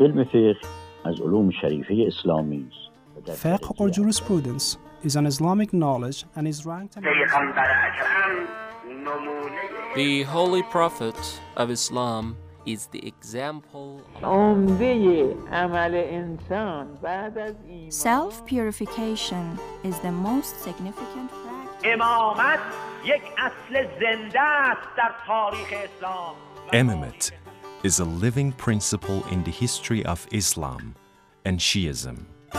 علم فقه از علوم شریفه اسلامی است. Fiqh or jurisprudence is an Islamic knowledge and is ranked The Holy Prophet of Islam is the example Self-purification is the most significant practice. امامت یک اصل زنده است در تاریخ اسلام. Imamate is a living principle in the history of Islam and Shiism.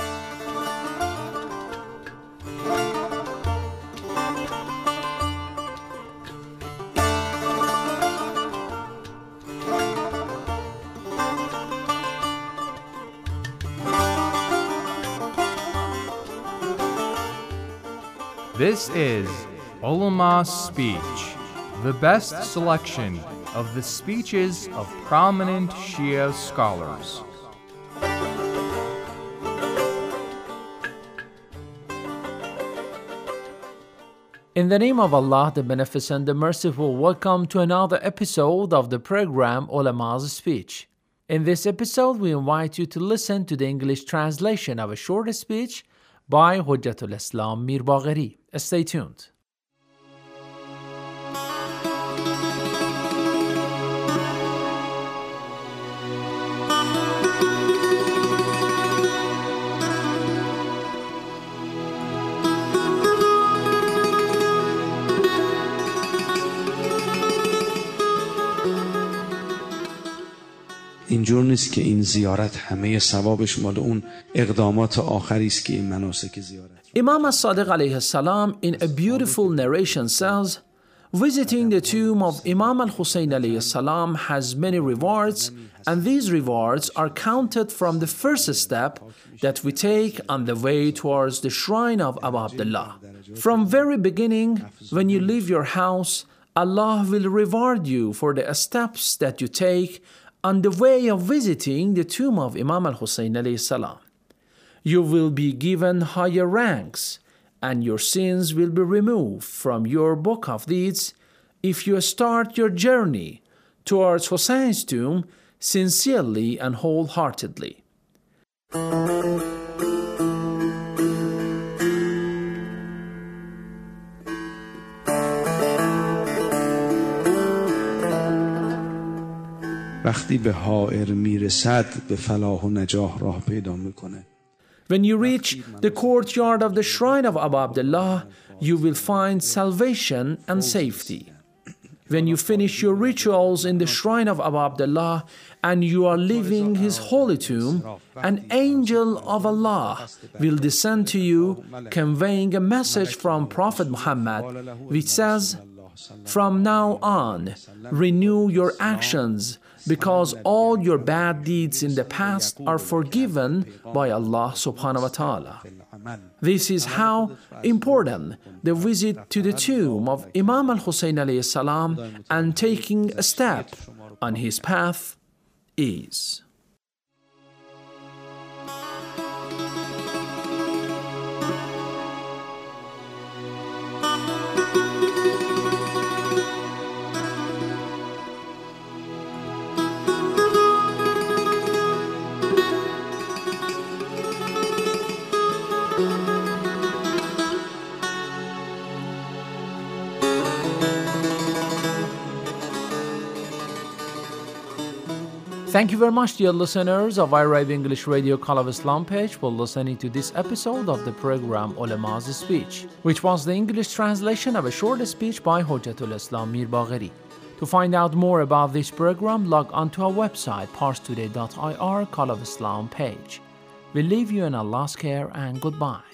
This is Ulama's Speech, the best selection of the speeches of prominent Shia scholars. In the name of Allah, the Beneficent, the Merciful, welcome to another episode of the program Ulama's Speech. In this episode, we invite you to listen to the English translation of a short speech by Hujjatul Islam Mir Bagheri. Stay tuned. اینجور نیست که این زیارت همه ثوابش مال اون اقدامات آخری است که این مناسک زیارت. Imam as-Sadiq alayhi salam in a beautiful narration says, visiting the tomb of Imam al-Hussein alayhi salam has many rewards, and these rewards are counted from the first step that we take on the way towards the shrine of Abu Abdullah. From very beginning, when you leave your house, Allah will reward you for the steps that you take on the way of visiting the tomb of Imam al-Hussein alayhi salam. You will be given higher ranks, and your sins will be removed from your book of deeds if you start your journey towards Hussein's tomb sincerely and wholeheartedly. وقتی به حائر میرسد به فلاح و نجاح راه پیدا میکنه. When you reach the courtyard of the shrine of Abu Abdullah, you will find salvation and safety. When you finish your rituals in the shrine of Abu Abdullah and you are leaving his holy tomb, an angel of Allah will descend to you conveying a message from Prophet Muhammad which says, "From now on, renew your actions, because all your bad deeds in the past are forgiven by Allah subhanahu wa ta'ala." This is how important the visit to the tomb of Imam al-Hussein alayhi salam and taking a step on his path is. Thank you very much, dear listeners of iRive English Radio Call of Islam page, for listening to this episode of the program Ulama's Speech, which was the English translation of a short speech by Hujjatul Islam Mir Bagheri. To find out more about this program, log on to our website, parstoday.ir Call of Islam page. We leave you in Allah's care and goodbye.